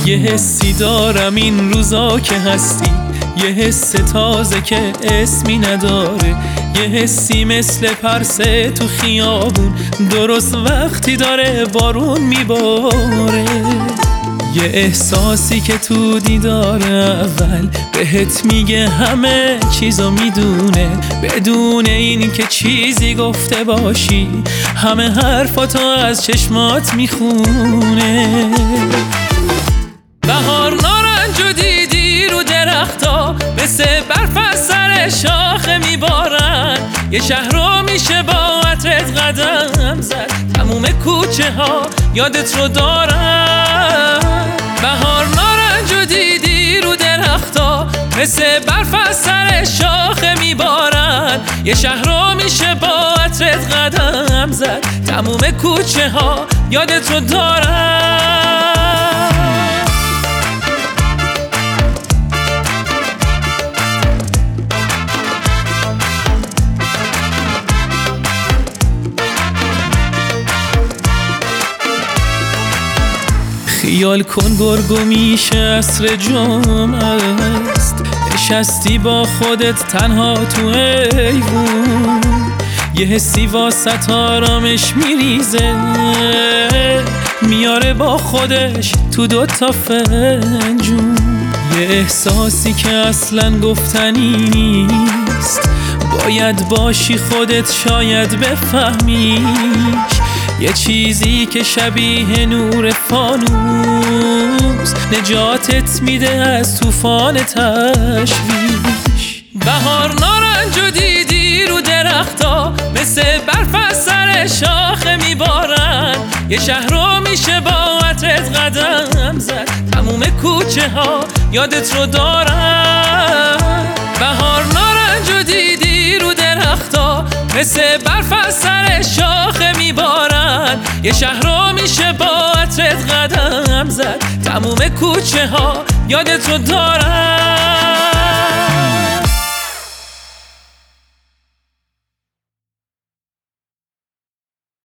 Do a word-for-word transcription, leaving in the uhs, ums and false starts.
یه حسی دارم این روزا که هستی، یه حس تازه که اسمی نداره، یه حسی مثل پرسه تو خیابون درست وقتی داره بارون میباره، یه احساسی که تو دیدار اول بهت میگه همه چیزو میدونه، بدون این که چیزی گفته باشی همه حرفاتو از چشمات میخونه. بهار نارنجو دیدی رو درختا مثل برف از سر شاخه میبارن، یه شهر رو میشه با عطرت قدم زد، تموم کوچه ها یادت رو دارن. بهار نارنجو دیدی رو درختا مثل برف از سر شاخه میبارن، یه شهر رو میشه با عطرت قدم زد، تموم کوچه ها یادت رو دارن. خیال کن گرگو میشه عصر جمعه است، نشستی با خودت تنها تو ایوون، یه حسی واسط آرامش میریزه میاره با خودش تو دوتا فنجون، یه احساسی که اصلا گفتنی نیست، باید باشی خودت شاید بفهمیش، یه چیزی که شبیه نور فانوس نجاتت میده از طوفان تشویش. بهار نارنجو دیدی رو درختا مثل برف از سر شاخه میبارن، یه شهر رو میشه با عطرت قدم زد، تموم کوچه ها یادت رو دارن. بهار نارنجو دیدی رو درختا مثل برف از سر شاخه میبارن، یه شهر رو میشه با عطرت قدم زد، تموم کوچه ها یادت رو دارن.